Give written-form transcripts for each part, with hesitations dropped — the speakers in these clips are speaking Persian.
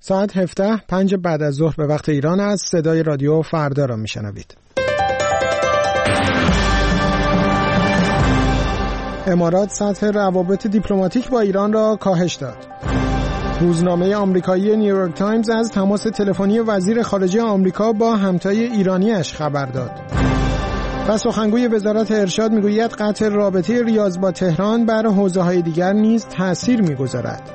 ساعت 17:05 بعد از ظهر به وقت ایران است. صدای رادیو فردا را میشنوید. امارات سطح روابط دیپلماتیک با ایران را کاهش داد. روزنامه آمریکایی نیویورک تایمز از تماس تلفنی وزیر خارجه آمریکا با همتای ایرانیش خبر داد. و سخنگوی وزارت ارشاد میگوید قطع رابطه ریاض با تهران بر حوزه‌های دیگر نیز تأثیر میگذارد.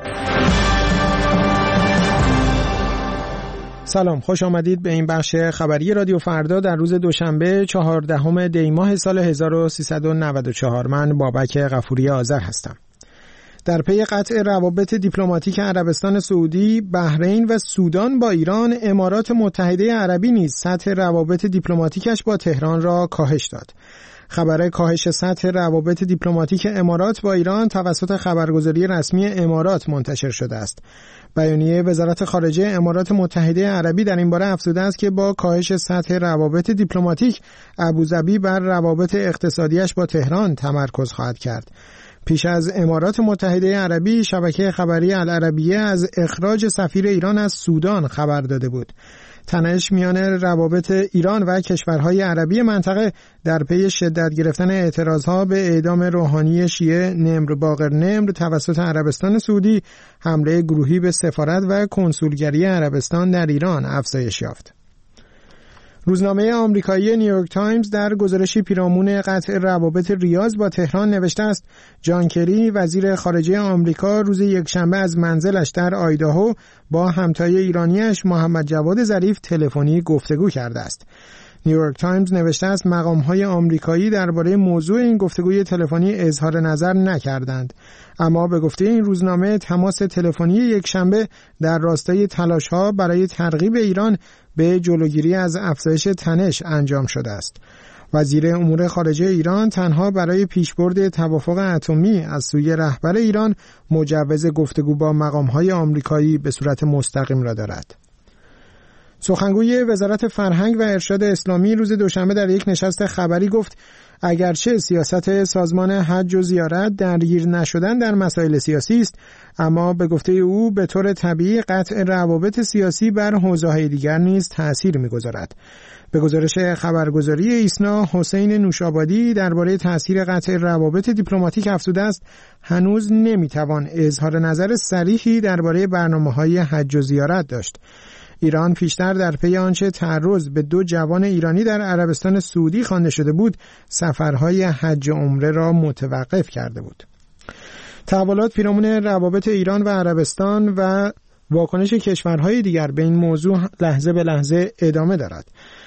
سلام، خوش آمدید به این بخش خبری رادیو فردا در روز دوشنبه 14 دی ماه سال 1394. من بابک غفوری آذر هستم. در پی قطع روابط دیپلماتیک عربستان سعودی، بحرین و سودان با ایران، امارات متحده عربی نیز سطح روابط دیپلماتیکش با تهران را کاهش داد. خبر کاهش سطح روابط دیپلماتیک امارات با ایران توسط خبرگزاری رسمی امارات منتشر شده است. بیانیه وزارت خارجه امارات متحده عربی در این باره افزوده است که با کاهش سطح روابط دیپلماتیک، ابوظبی بر روابط اقتصادیش با تهران تمرکز خواهد کرد. پیش از امارات متحده عربی، شبکه خبری العربیه از اخراج سفیر ایران از سودان خبر داده بود. تنش میان روابط ایران و کشورهای عربی منطقه در پی شدت گرفتن اعتراضها به اعدام روحانی شیعه نمر باقر نمر توسط عربستان سعودی، حمله گروهی به سفارت و کنسولگری عربستان در ایران افزایش یافت. روزنامه آمریکایی نیویورک تایمز در گزارشی پیرامون قطع روابط ریاض با تهران نوشته است جان کری وزیر خارجه آمریکا روز یکشنبه از منزلش در آیداهو با همتای ایرانیش محمد جواد ظریف تلفنی گفتگو کرده است. نیویورک تایمز نوشته است مقام‌های آمریکایی درباره موضوع این گفتگوی تلفنی اظهار نظر نکردند، اما به گفته این روزنامه تماس تلفنی یکشنبه در راستای تلاش‌ها برای ترغیب ایران به جلوگیری از افزایش تنش انجام شده است. وزیر امور خارجه ایران تنها برای پیشبرد توافق اتمی از سوی رهبر ایران مجوز گفتگو با مقام‌های آمریکایی به صورت مستقیم را دارد. سخنگوی وزارت فرهنگ و ارشاد اسلامی روز دوشنبه در یک نشست خبری گفت اگرچه سیاست سازمان حج و زیارت درگیر نشدن در مسائل سیاسی است، اما به گفته او به طور طبیعی قطع روابط سیاسی بر حوزه‌های دیگر نیز تأثیر می‌گذارد. به گزارش خبرگزاری ایسنا، حسین نوشابادی درباره تأثیر قطع روابط دیپلماتیک افزوده است هنوز نمی‌توان اظهار نظر صریحی درباره برنامه‌های حج و زیارت داشت. ایران پیشتر در پی آنچه تعرض به 2 جوان ایرانی در عربستان سعودی خوانده شده بود، سفرهای حج و عمره را متوقف کرده بود. تحولات پیرامون روابط ایران و عربستان و واکنش کشورهای دیگر به این موضوع لحظه به لحظه ادامه دارد.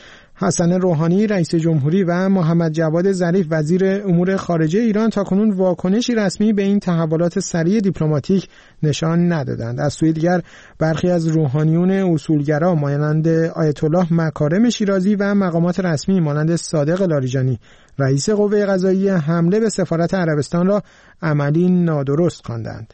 حسن روحانی رئیس جمهوری و محمد جواد ظریف وزیر امور خارجه ایران تاکنون واکنشی رسمی به این تحولات سریع دیپلماتیک نشان ندادند. از سوی دیگر برخی از روحانیون اصولگرا مانند آیت الله مکارم شیرازی و مقامات رسمی مانند صادق لاریجانی رئیس قوه قضاییه حمله به سفارت عربستان را عملی نادرست خواندند.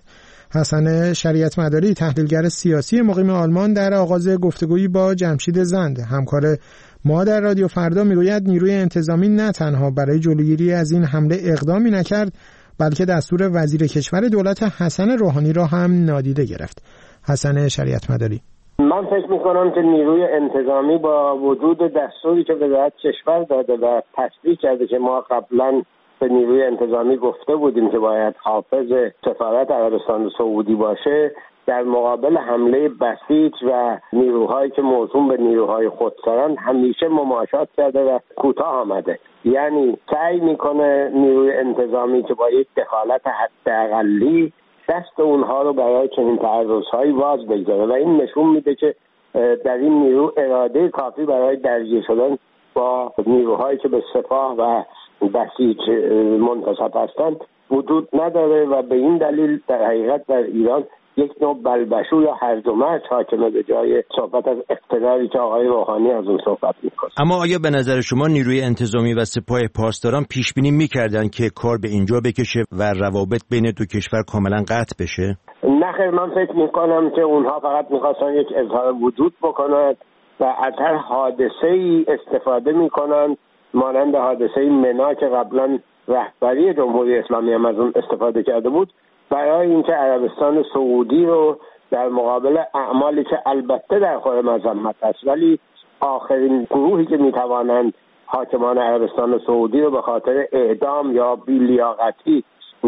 حسن شریعت مداری تحلیلگر سیاسی مقیم آلمان در آغاز گفتگویی با جمشید زند همکار ما در رادیو فردا میگوید نیروی انتظامی نه تنها برای جلوگیری از این حمله اقدامی نکرد، بلکه دستور وزیر کشور دولت حسن روحانی را هم نادیده گرفت. حسن شریعت مداری: من فکر میکنم که نیروی انتظامی با وجود دستوری که وزارت کشور داده و تصدیق کرده که ما قبلا به نیروی انتظامی گفته بودیم که باید حافظ سفارت عربستان سعودی باشه، در مقابل حمله بسیط و نیروهایی که موسوم به نیروهای خودسرند همیشه مماشات کرده و کوتاه آمده. یعنی سعی میکنه نیروی انتظامی که با یک دخالت حداقلی دست اونها رو برای چنین تعرض‌هایی باز بگذاره و این نشون میده که در این نیرو اراده کافی برای درگیر شدن با نیروهایی که به سپاه و بسیج منتصب هستند وجود نداره و به این دلیل در حقیقت در ایران یک نوع بلبشو یا هرج و مرج حاکمه به جای صحبت از اقتداری که آقای روحانی از اون صحبت میکنه. اما آیا به نظر شما نیروی انتظامی و سپاه پاسداران پیش بینی میکردن که کار به اینجا بکشه و روابط بین دو کشور کاملا قطع بشه؟ نه خیر، من فکر میکنم که اونها فقط میخواستن یک اظهار وجود بکنند و از هر حادثه‌ای استفاده میکنند، مانند حادثه منا که قبلا رهبری جمهوری اسلامی هم از اون استفاده کرده بود، برای اینکه عربستان سعودی رو در مقابل اعمالی که البته در خور مذمت است، ولی آخرین گروهی که میتوانند حاکمان عربستان سعودی رو به خاطر اعدام یا بی‌لیاقتی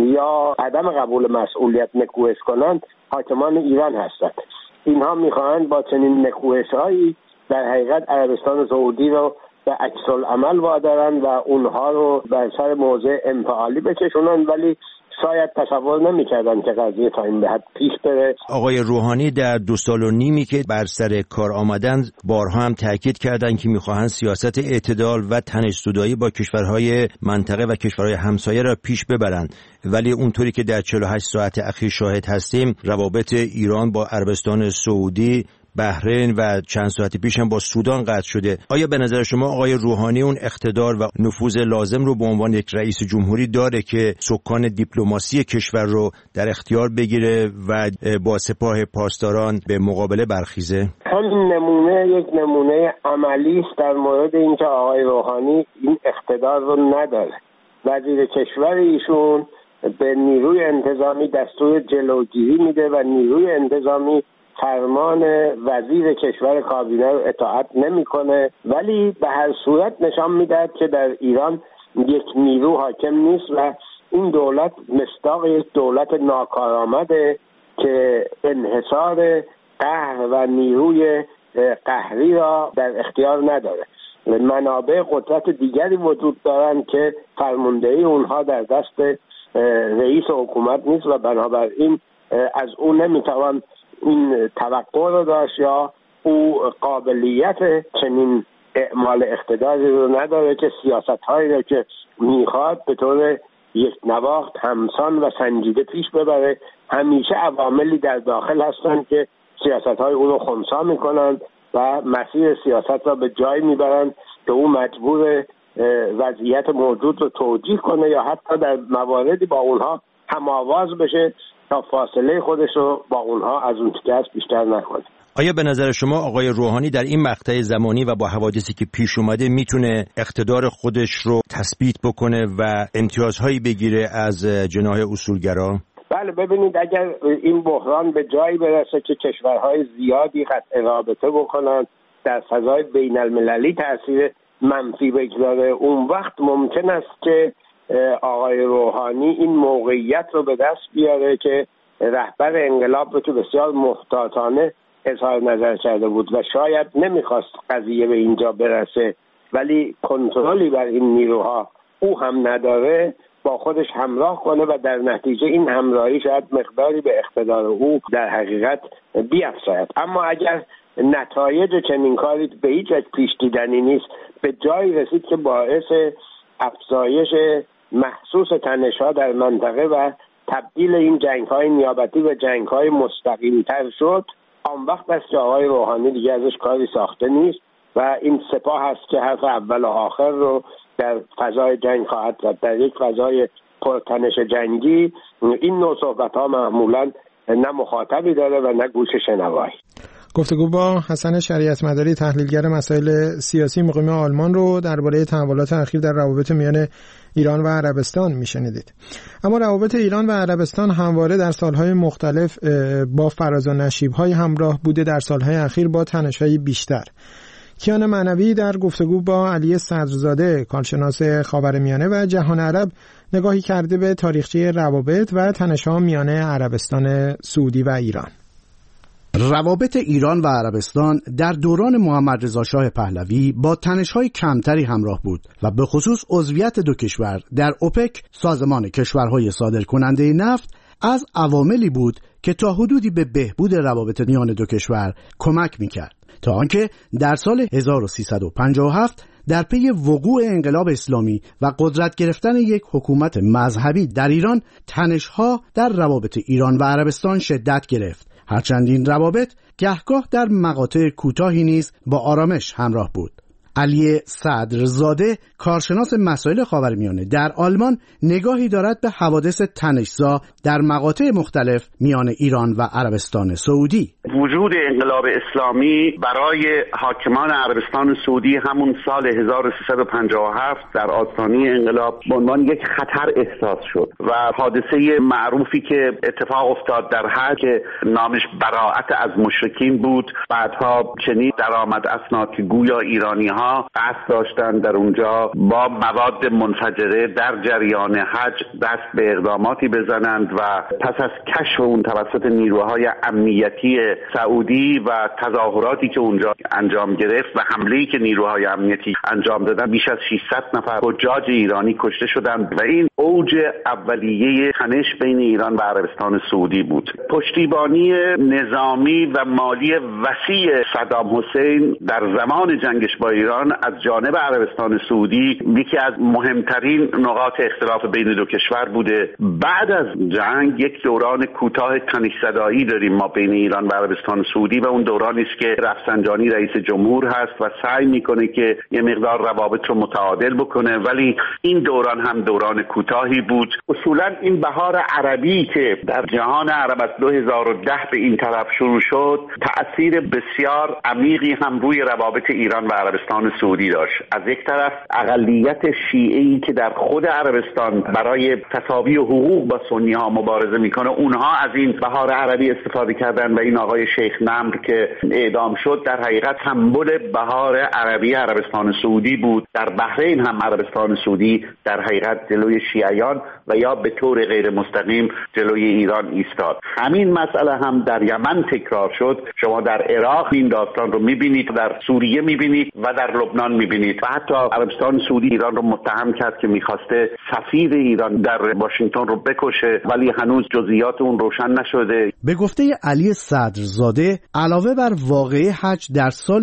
یا عدم قبول مسئولیت نکوهش کنند حاکمان ایران هستند. اینها میخواهند با چنین نکوهش‌هایی در حقیقت عربستان سعودی رو به عکس‌العمل وادارند و اونها رو بر سر موضع انفعالی بکشونند، ولی شاید تصور نمی‌کردن که قضیه تا این به حد پیش بره. آقای روحانی در 2 سال و نیمی که بر سر کار آمدن بارها هم تاکید کردند که می‌خواهند سیاست اعتدال و تنش‌زدایی با کشورهای منطقه و کشورهای همسایه را پیش ببرند، ولی اونطوری که در 48 ساعت اخیر شاهد هستیم روابط ایران با عربستان سعودی، بحرین و چند ساعت پیش هم با سودان قطع شده. آیا به نظر شما آقای روحانی اون اقتدار و نفوذ لازم رو به عنوان یک رئیس جمهوری داره که سکان دیپلماسی کشور رو در اختیار بگیره و با سپاه پاسداران به مقابله برخیزه؟ همین نمونه یک نمونه عملی است در مورد اینکه آقای روحانی این اقتدار رو نداره. وزیر کشور ایشون به نیروی انتظامی دستور جلوگیری میده و نیروی انتظامی فرمان وزیر کشور کابینه رو اطاعت نمیکنه، ولی به هر صورت نشان میدهد که در ایران یک نیرو حاکم نیست و این دولت مصداق یک دولت ناکارآمده که انحصار قهر و نیروی قهری را در اختیار نداره. منابع قدرت دیگری وجود دارند که فرماندهی اونها در دست رئیس حکومت نیست و بنابراین از اون نمیتوان این توقع رو داشت یا او قابلیت چنین اعمال اقتداری رو نداره که سیاست‌هایی رو که میخواد به طور یک نواخت همسان و سنجیده پیش ببره. همیشه عواملی در داخل هستند که سیاست‌های او رو خنثی میکنند و مسیر سیاست را به جای میبرند که او مجبور وضعیت موجود رو توجیه کنه یا حتی در مواردی با اونها هم‌آواز بشه تا فاصله خودش رو با اونها از اون که بیشتر نکنه. آیا به نظر شما آقای روحانی در این مقطع زمانی و با حوادثی که پیش اومده میتونه اقتدار خودش رو تثبیت بکنه و امتیازهایی بگیره از جناح اصولگرا؟ بله، ببینید اگر این بحران به جایی برسه که کشورهای زیادی قطع رابطه بکنن، در فضای بین المللی تأثیر منفی بگذاره، اون وقت ممکن است که آقای روحانی این موقعیت رو به دست بیاره که رهبر انقلاب رو که بسیار محتاطانه اظهار نظر کرده بود و شاید نمیخواست قضیه به اینجا برسه، ولی کنترلی بر این نیروها او هم نداره، با خودش همراه کنه و در نتیجه این همراهی شاید مقداری به اقتدار او در حقیقت بیفزاید. اما اگر نتایج چنین کاری به هیچ وجه پیش دیدنی نیست، به جایی رسید که باعث افزایش محسوس تنش‌ها در منطقه و تبدیل این جنگ‌های نیابتی به جنگ‌های مستقیم‌تر شد، آن وقت است که آقای روحانی دیگه ازش کاری ساخته نیست و این سپاه است که حرف اول و آخر رو در فضای جنگ خواهد زد. در یک فضای پرتنش جنگی این نوع صحبت‌ها معمولاً نه مخاطبی داره و نه گوش شنوایی. گفتگو با حسن شریعت مداری، تحلیلگر مسائل سیاسی مقیم آلمان رو درباره تحولات اخیر در روابط میان ایران و عربستان میشنیدید. اما روابط ایران و عربستان همواره در سالهای مختلف با فراز و نشیب‌های همراه بوده، در سالهای اخیر با تنش‌های بیشتر. کیان معنوی در گفتگو با علی صدرزاده، کارشناس خاورمیانه و جهان عرب، نگاهی کرده به تاریخچه روابط و تنش‌ها میان عربستان سعودی و ایران. روابط ایران و عربستان در دوران محمد رضا شاه پهلوی با تنش‌های کمتری همراه بود و به خصوص عضویت دو کشور در اوپک، سازمان کشورهای صادرکننده نفت، از عواملی بود که تا حدودی به بهبود روابط میان دو کشور کمک می‌کرد، تا آنکه در سال 1357 در پی وقوع انقلاب اسلامی و قدرت گرفتن یک حکومت مذهبی در ایران، تنش‌ها در روابط ایران و عربستان شدت گرفت. هرچند این روابط گهگاه در مقاطع کوتاهی نیز با آرامش همراه بود. علی صدرزاده، کارشناس مسائل خاورمیانه در آلمان، نگاهی دارد به حوادث تنش‌زا در مقاطع مختلف میان ایران و عربستان سعودی. وجود انقلاب اسلامی برای حاکمان عربستان سعودی همون سال 1357 در آستانه انقلاب به عنوان یک خطر احساس شد و حادثه معروفی که اتفاق افتاد در حج نامش براءت از مشرکین بود، بعدها چنین درآمد اسناد که گویا ایرانی‌ها قصد داشتند در اونجا با مواد منفجره در جریان حج دست به اقداماتی بزنند و پس از کشف اون توسط نیروهای امنیتی سعودی و تظاهراتی که اونجا انجام گرفت و حمله‌ای که نیروهای امنیتی انجام دادن، بیش از 600 نفر حجاج ایرانی کشته شدند و این اوج اولیه تنش بین ایران و عربستان سعودی بود. پشتیبانی نظامی و مالی وسیع صدام حسین در زمان جنگش با ایران از جانب عربستان سعودی یکی از مهمترین نقاط اختلاف بین دو کشور بوده. بعد از جنگ یک دوران کوتاه تنش‌زدایی داریم ما بین ایران و عربستان سعودی و اون دورانی است که رفسنجانی رئیس جمهور هست و سعی میکنه که یه مقدار روابط رو متعادل بکنه، ولی این دوران هم دوران کوتاهی بود. اصولا این بهار عربی که در جهان عرب از 2010 به این طرف شروع شد تأثیر بسیار عمیقی هم روی روابط ایران و عربستان سعودی داشت. از یک طرف اقلیت شیعه‌ای که در خود عربستان برای تساوی حقوق با سنی ها مبارزه میکنه، اونها از این بهار عربی استفاده کردن و این آقای شیخ نمر که اعدام شد در حقیقت سمبل بهار عربی عربستان سعودی بود. در بحرین هم عربستان سعودی در حقیقت جلوی شیعیان و یا به طور غیر مستقیم جلوی ایران ایستاد. همین مسئله هم در یمن تکرار شد. شما در عراق این داستان رو میبینید، در سوریه میبینید و در لبنان میبینید و حتی عربستان سعودی ایران رو متهم کرد که میخواسته سفیر ایران در واشنگتن رو بکشه، ولی هنوز جزئیات اون روشن نشده. به گفته علی صدرزاده، علاوه بر واقعه حج در سال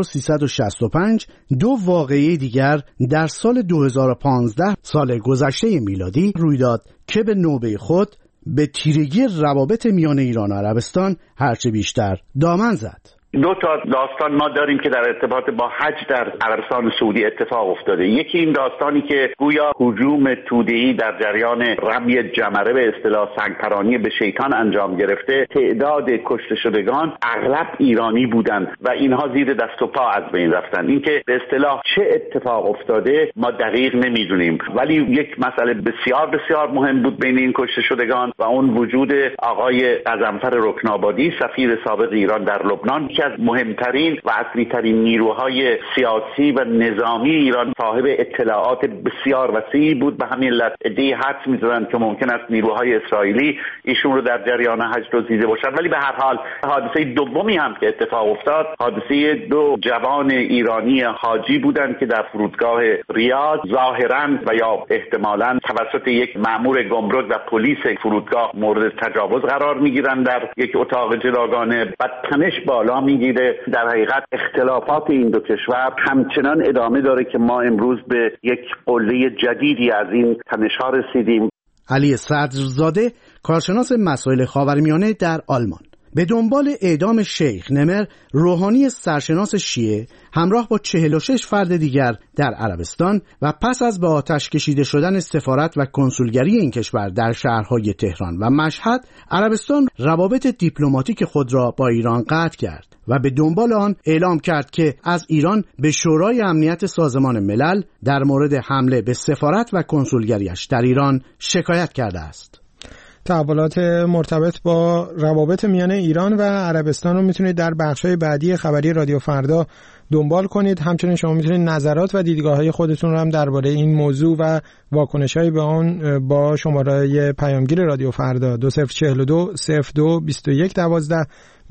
1365 دو واقعه دیگر در سال 2015 سال گذشته میلادی روی داد که به نوبه خود به تیرگی روابط میان ایران و عربستان هرچه بیشتر دامن زد. دو تا داستان ما داریم که در ارتباط با حج در عربستان سعودی اتفاق افتاده. یکی این داستانی که گویا هجوم توده‌ای در جریان رمی جمره به اصطلاح سنگپرانی به شیطان انجام گرفته. تعداد کشته شدگان اغلب ایرانی بودند و اینها زیر دست و پا از بین رفتن. اینکه به اصطلاح چه اتفاق افتاده ما دقیق نمیدونیم، ولی یک مسئله بسیار بسیار مهم بود بین این کشته شدگان و اون وجود آقای غضنفر رکنابادی، سفیر سابق ایران در لبنان، که از مهمترین و اصلی ترین نیروهای سیاسی و نظامی ایران، صاحب اطلاعات بسیار وسیعی بود. به همین علت عده‌ای حدس می‌زنن که ممکن است نیروهای اسرائیلی ایشون رو در جریان حج دزدیده باشند. ولی به هر حال حادثه دومی هم که اتفاق افتاد، حادثه دو جوان ایرانی حاجی بودند که در فرودگاه ریاض ظاهراً و یا احتمالاً توسط یک مأمور گمرک و پلیس فرودگاه مورد تجاوز قرار می‌گیرند در یک اتاق جداگانه و تنش بالا میگیره. در حقیقت اختلافات این دو کشور همچنان ادامه داره که ما امروز به یک قله جدیدی از این تنش‌ها رسیدیم. علی صدرزاده، کارشناس مسائل خاورمیانه در آلمان، به دنبال اعدام شیخ نمر، روحانی سرشناس شیعه، همراه با 46 فرد دیگر در عربستان و پس از به آتش کشیده شدن سفارت و کنسولگری این کشور در شهرهای تهران و مشهد، عربستان روابط دیپلماتیک خود را با ایران قطع کرد و به دنبال آن اعلام کرد که از ایران به شورای امنیت سازمان ملل در مورد حمله به سفارت و کنسولگریش در ایران شکایت کرده است. تحولات مرتبط با روابط میان ایران و عربستان رو میتونید در بخش‌های بعدی خبری رادیو فردا دنبال کنید. همچنین شما میتونید نظرات و دیدگاه‌های خودتون رو هم درباره این موضوع و واکنش‌های به آن با شماره پیامگیر رادیو فردا 2042 02 21 12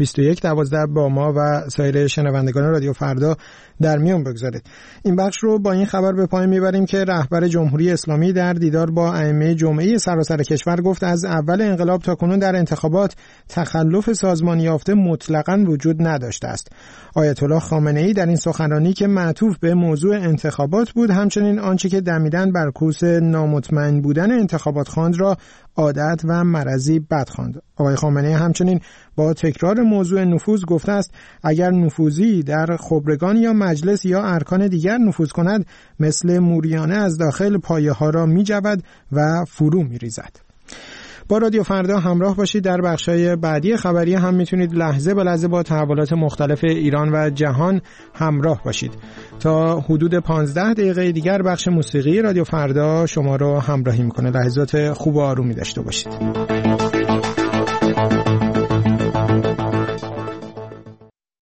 2112 با ما و سایر شنوندگان رادیو فردا در میان بگذارید. این بخش رو با این خبر به پایان میبریم که رهبر جمهوری اسلامی در دیدار با ائمه جمعه سراسر کشور گفت از اول انقلاب تا کنون در انتخابات تخلف سازمانی یافته مطلقاً وجود نداشته است. آیت الله خامنه‌ای در این سخنرانی که معطوف به موضوع انتخابات بود، همچنین آنچه که دمیدن بر کوس نامطمئن بودن انتخابات خواند را عادت و مرضی بد خواند. آقای خامنه‌ای همچنین با تکرار موضوع نفوذ گفته است اگر نفوذی در خبرگان یا مجلس یا ارکان دیگر نفوذ کند مثل موریانه از داخل پایه‌ها را می‌جود و فرو می‌ریزد. با رادیو فردا همراه باشید. در بخش‌های بعدی خبریه هم میتونید لحظه به لحظه با تحولات مختلف ایران و جهان همراه باشید. تا حدود 15 دقیقه دیگر بخش موسیقی رادیو فردا شما رو همراهی میکنه. لحظات خوب و آرومی داشته باشید.